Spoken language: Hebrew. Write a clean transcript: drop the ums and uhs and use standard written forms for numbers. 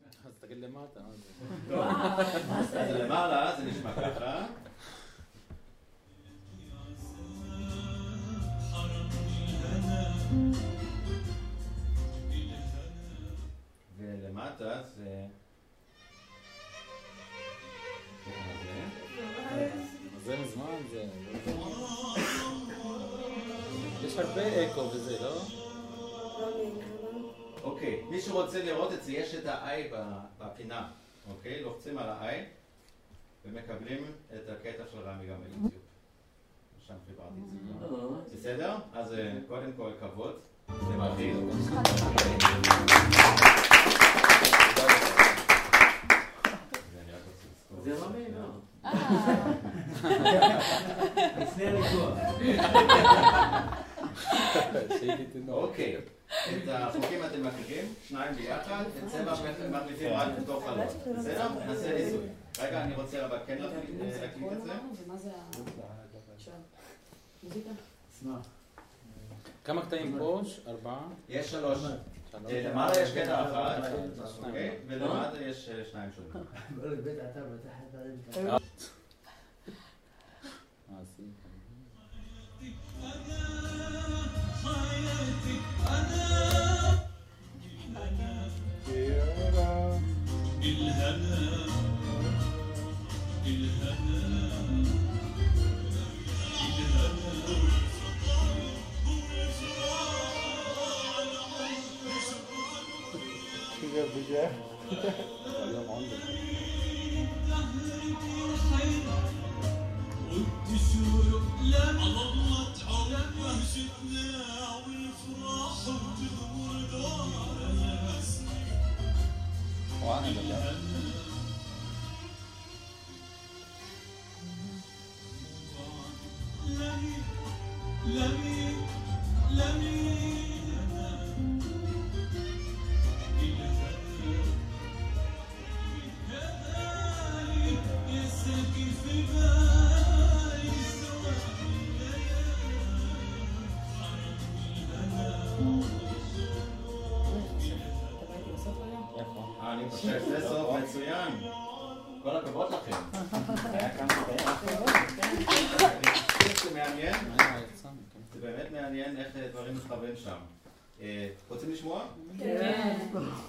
אז תגיד למטה. לא. אז למעלה זה נשמע ככה. ולמטה זה... זה מזמן, זה... יש הרבה אקו וזה, לא? אוקיי, מי שרוצה לראות את זה, יש את ה-I בפינה. אוקיי, לוחצים על ה-I ומקבלים את הקטע של רמי גם ביוטיוב. שם חיברתי את זה. בסדר? אז קודם כל כבוד. זה מתחיל. זה רמי, לא? לפני הניתוח. אוקיי, את החוקים אתם מכירים, שניים ביחד, את צבע מחליפים רק בתוך חלון. בסדר? נעשה ניסוי. רגע, אני רוצה אבל כן להקליט את זה. ומה זה המוזיקה? כמה קטעים פה? 4? יש 3. למעלה יש קטע אחת, אוקיי? ולמטה יש 2 שונים. אני חושב שזה סוף מצוין. כל הכבוד לכם. זה מעניין. זה באמת מעניין איך דברים מתכוון שם. רוצים לשמוע? כן.